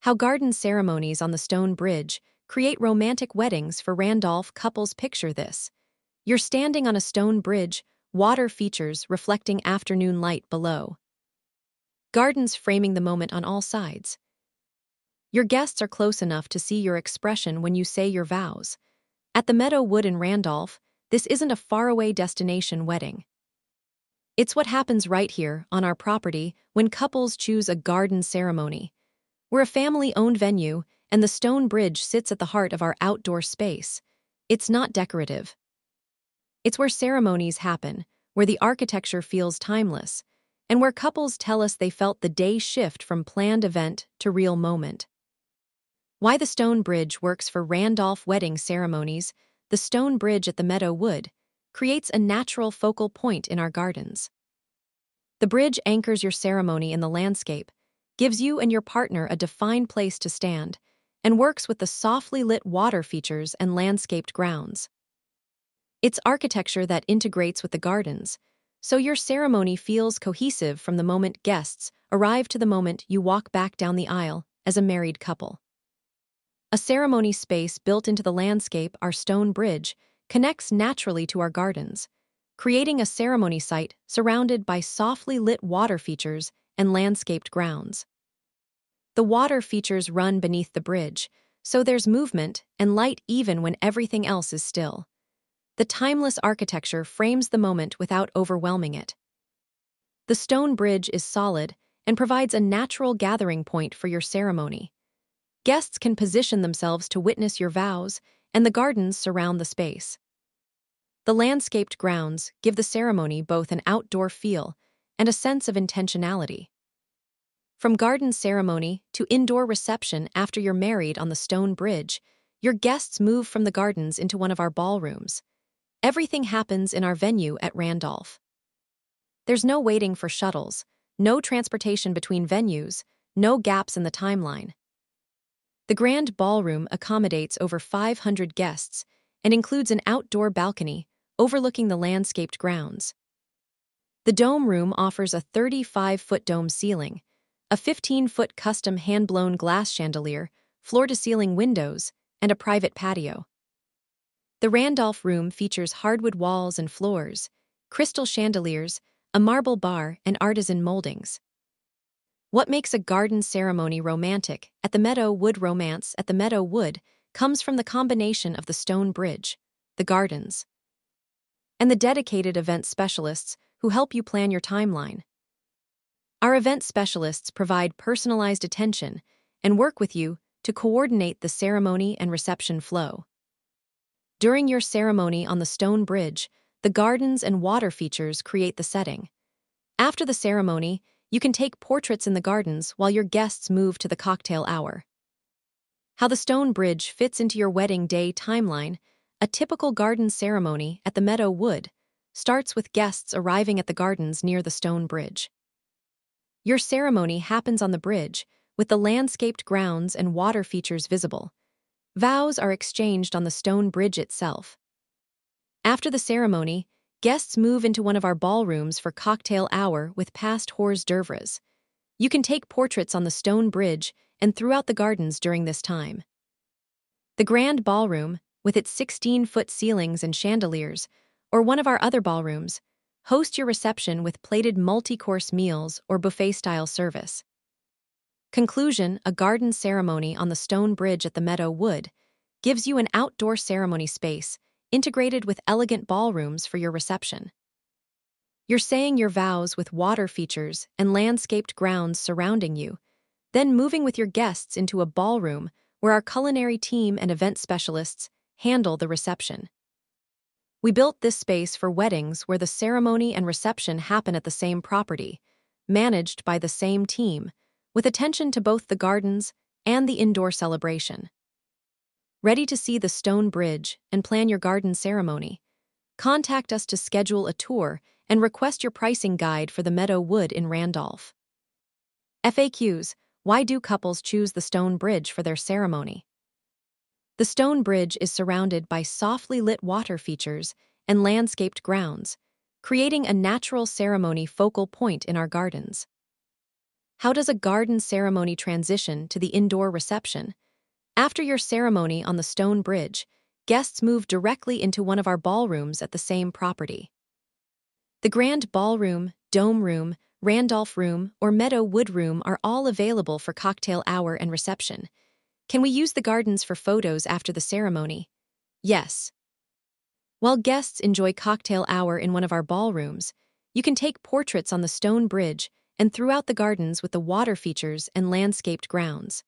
How garden ceremonies on the stone bridge create romantic weddings for Randolph couples. Picture this. You're standing on a stone bridge, water features reflecting afternoon light below. Gardens framing the moment on all sides. Your guests are close enough to see your expression when you say your vows. At the Meadow Wood in Randolph, this isn't a faraway destination wedding. It's what happens right here, on our property, when couples choose a garden ceremony. We're a family-owned venue, and the stone bridge sits at the heart of our outdoor space. It's not decorative. It's where ceremonies happen, where the architecture feels timeless, and where couples tell us they felt the day shift from planned event to real moment. Why the stone bridge works for Randolph wedding ceremonies. The stone bridge at the Meadow Wood creates a natural focal point in our gardens. The bridge anchors your ceremony in the landscape, gives you and your partner a defined place to stand, and works with the softly lit water features and landscaped grounds. It's architecture that integrates with the gardens, so your ceremony feels cohesive from the moment guests arrive to the moment you walk back down the aisle as a married couple. A ceremony space built into the landscape, our stone bridge, connects naturally to our gardens, creating a ceremony site surrounded by softly lit water features and landscaped grounds. The water features run beneath the bridge, so there's movement and light even when everything else is still. The timeless architecture frames the moment without overwhelming it. The stone bridge is solid and provides a natural gathering point for your ceremony. Guests can position themselves to witness your vows, and the gardens surround the space. The landscaped grounds give the ceremony both an outdoor feel and a sense of intentionality. From garden ceremony to indoor reception after you're married on the stone bridge, your guests move from the gardens into one of our ballrooms. Everything happens in our venue at Randolph. There's no waiting for shuttles, no transportation between venues, no gaps in the timeline. The grand ballroom accommodates over 500 guests and includes an outdoor balcony overlooking the landscaped grounds. The dome room offers a 35-foot dome ceiling, a 15-foot custom hand-blown glass chandelier, floor-to-ceiling windows, and a private patio. The Randolph room features hardwood walls and floors, crystal chandeliers, a marble bar, and artisan moldings. What makes a garden ceremony romantic at the Meadow Wood? Romance at the Meadow Wood comes from the combination of the stone bridge, the gardens, and the dedicated event specialists who help you plan your timeline. Our event specialists provide personalized attention and work with you to coordinate the ceremony and reception flow. During your ceremony on the stone bridge, the gardens and water features create the setting. After the ceremony, you can take portraits in the gardens while your guests move to the cocktail hour. How the stone bridge fits into your wedding day timeline. A typical garden ceremony at the Meadow Wood starts with guests arriving at the gardens near the stone bridge. Your ceremony happens on the bridge, with the landscaped grounds and water features visible. Vows are exchanged on the stone bridge itself. After the ceremony, guests move into one of our ballrooms for cocktail hour with past hors d'oeuvres. You can take portraits on the stone bridge and throughout the gardens during this time. The grand ballroom, with its 16-foot ceilings and chandeliers, or one of our other ballrooms, host your reception with plated multi-course meals or buffet-style service. Conclusion: a garden ceremony on the stone bridge at the Meadow Wood gives you an outdoor ceremony space integrated with elegant ballrooms for your reception. You're saying your vows with water features and landscaped grounds surrounding you, then moving with your guests into a ballroom where our culinary team and event specialists handle the reception. We built this space for weddings where the ceremony and reception happen at the same property, managed by the same team, with attention to both the gardens and the indoor celebration. Ready to see the stone bridge and plan your garden ceremony? Contact us to schedule a tour and request your pricing guide for the Meadow Wood in Randolph. FAQs: why do couples choose the stone bridge for their ceremony? The stone bridge is surrounded by softly lit water features and landscaped grounds, creating a natural ceremony focal point in our gardens. How does a garden ceremony transition to the indoor reception? After your ceremony on the stone bridge, guests move directly into one of our ballrooms at the same property. The Grand Ballroom, Dome Room, Randolph Room, or Meadow Wood Room are all available for cocktail hour and reception. Can we use the gardens for photos after the ceremony? Yes. While guests enjoy cocktail hour in one of our ballrooms, you can take portraits on the stone bridge and throughout the gardens with the water features and landscaped grounds.